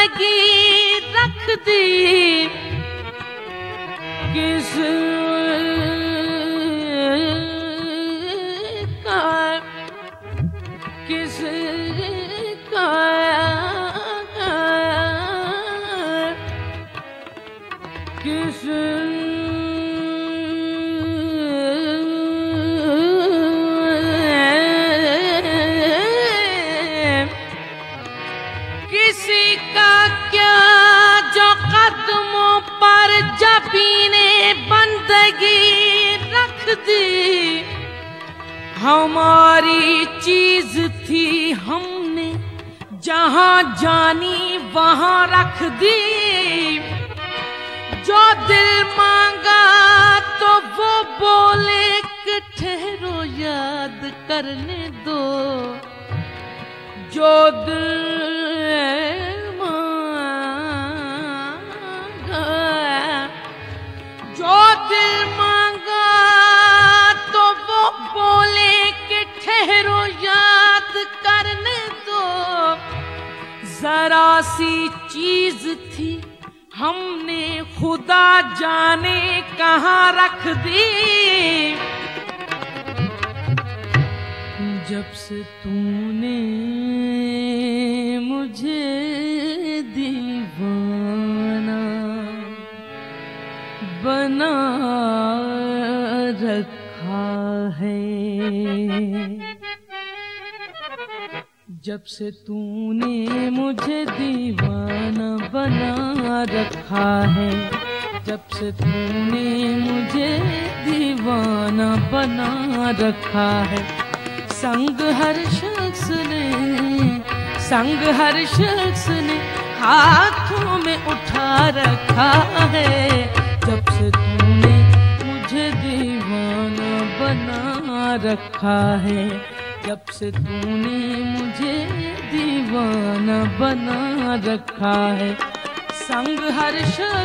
बंदगी रख दी किस किसी का क्या जो कदमों पर जबीने बंदगी रख दी। हमारी चीज थी हमने जहां जानी वहां रख दी। जो दिल मांगा तो वो बोले कि ठहरो याद करने दो। जो दिल मांगा, जो दिल मांगा तो वो बोले कि ठहरो याद करने दो। जरा सी चीज थी हमने खुदा जाने कहाँ रख दी। जब से तूने मुझे दीवाना बना रखा है। जब से तूने मुझे दीवाना बना रखा है। जब से तूने मुझे दीवाना बना रखा है। संग हर शख्स ने हाथों में उठा रखा है। जब से तूने मुझे दीवाना बना रखा है। जब से तूने मुझे दीवाना बना रखा है। संग हर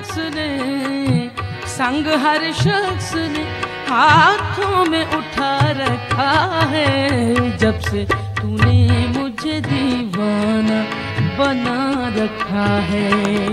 शख्स ने हाथों में उठा रखा है। जब से तूने मुझे दीवाना बना रखा है।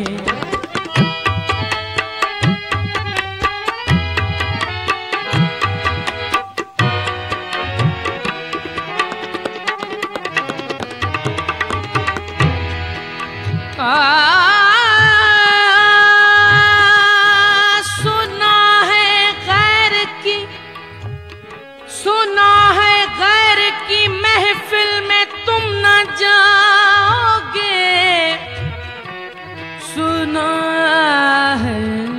सुना है गैर की महफिल में तुम न जाओगे। सुना है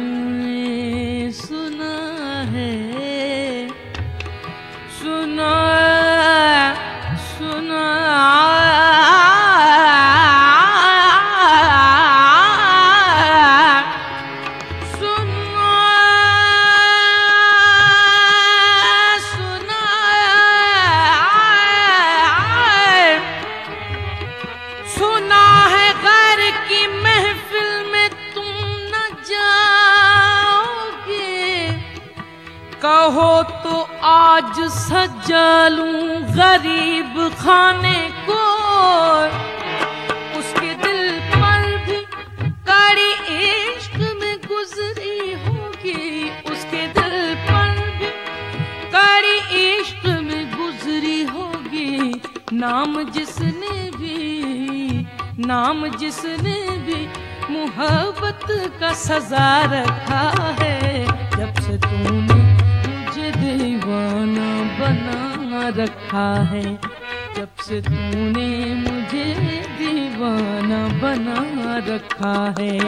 गैर की महफिल में तुम न जाओगे। कहो तो आज सजा लूं गरीब खाने को। उसके दिल पर भी कड़ी इश्क में गुजरी होगी। उसके दिल पर भी कड़ी इश्क में गुजरी होगी। नाम जिसने भी मोहब्बत का सजा रखा है। जब से तूने मुझे दीवाना बना रखा है। जब से तूने मुझे दीवाना बना रखा है।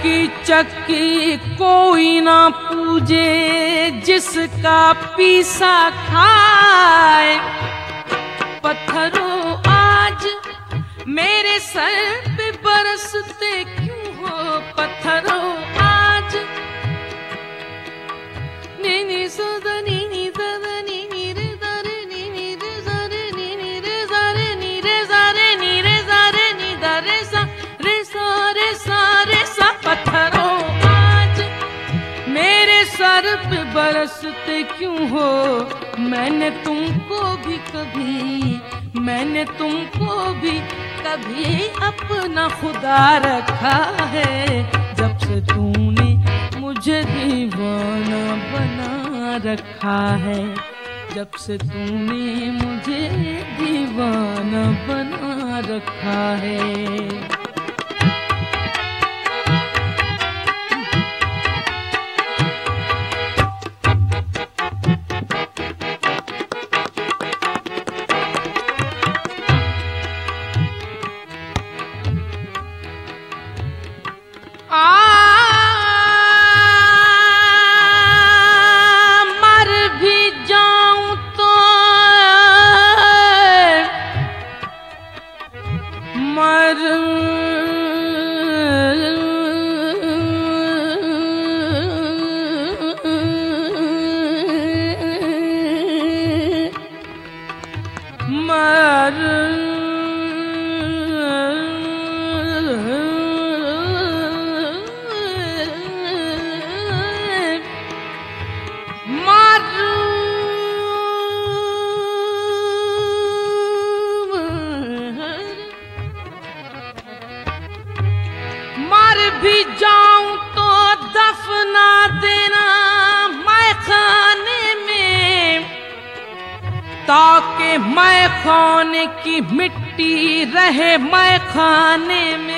की चक्की कोई ना पूजे, जिसका पीसा खाए। पत्थरों आज मेरे सर पे बरसते क्यों हो, पत्थरों आज। नी नी सदा नी नी सदा नी नी रे सा रे नी नी रे सा रे नी नी रे सा रे नी रे सा रे नी रे सा रे नी दा रे सा रे सा रे सा रे सा। पत्थरों आज मेरे सर पे बरसते क्यों हो, मैंने तुमको भी कभी अपना खुदा रखा है। जब से तूने मुझे दीवाना बना रखा है, जब से तूने मुझे दीवाना बना रखा है। मर भी जाऊं तो मर भी जाऊं तो दफना देना मैं खाने में, ताकि मैं खाने की मिट्टी रहे मैं खाने में।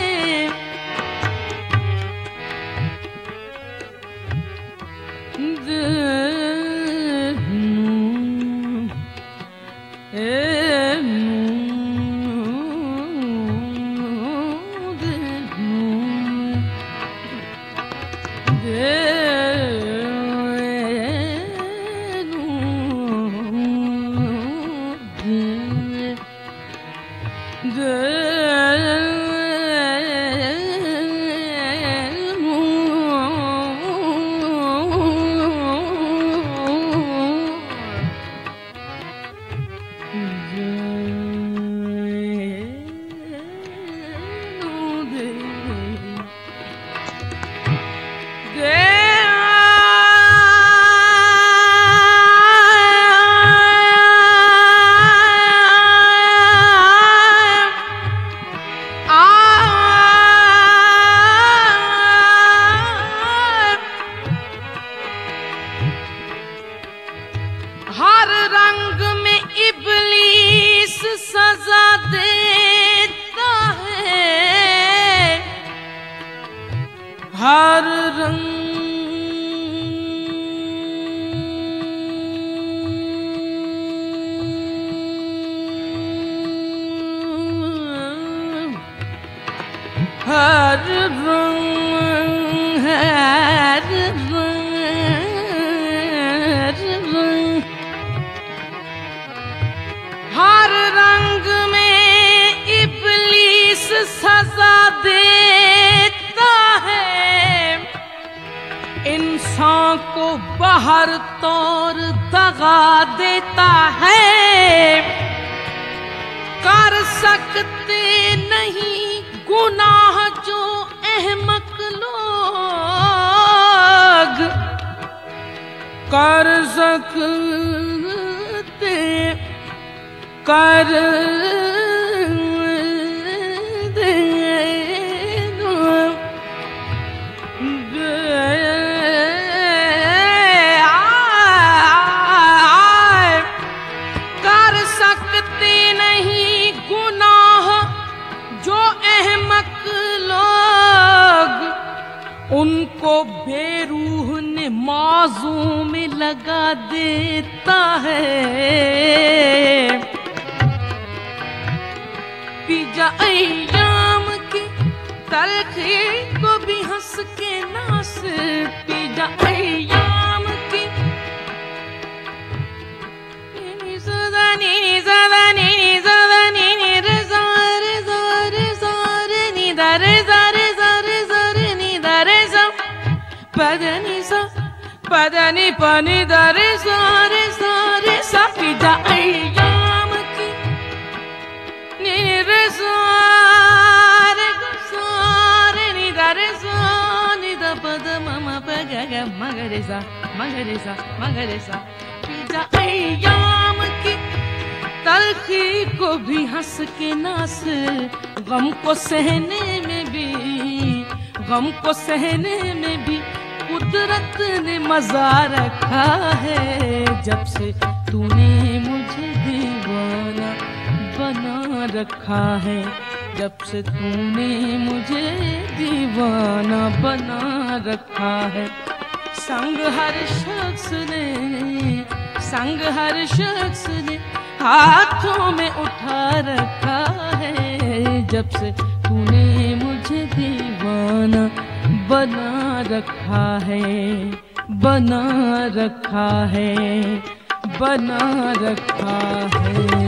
हर रंग में इब्लीस सजा देता है, हर रंग हर रंग हर रंग में इब्लीस सजा देता है। इंसान को बाहर तौर दगा देता है। कर सकते नहीं गुनाह जो अहमक लोग, कर सकते कर दे कर सकते नहीं गुनाह जो अहमक लोग, उनको बेरूह ने माज़ू में लगा देता है। पिजा अय्याम की तलखी को भी हंस के नास पी जा अय्याम की। नी सदा नी सदा नी सदा नी रे सा रे सा रे सा रे नी दा रे सा रे सा रे सा रे नी दा रे सा पद नी सा पद नी प नी दा रे सा पी जा अय्याम की। नी रे सा रे ग सा रे नी दा रे सा नी दा पद म प ग ग म ग रे सा म ग रे सा म ग रे सा पी जा अय्याम की। तलखी को भी हंस के नास गम को सहने में भी, गम को सहने में भी कुदरत ने मजा रखा है। जब से तूने मुझे दीवाना बना रखा है, जब से तूने मुझे दीवाना बना रखा है। संग हर शख्स ने, संग हर शख्स ने हाथों में उठा रखा है। जब से तूने मुझे दीवाना बना रखा है, बना रखा है, बना रखा है।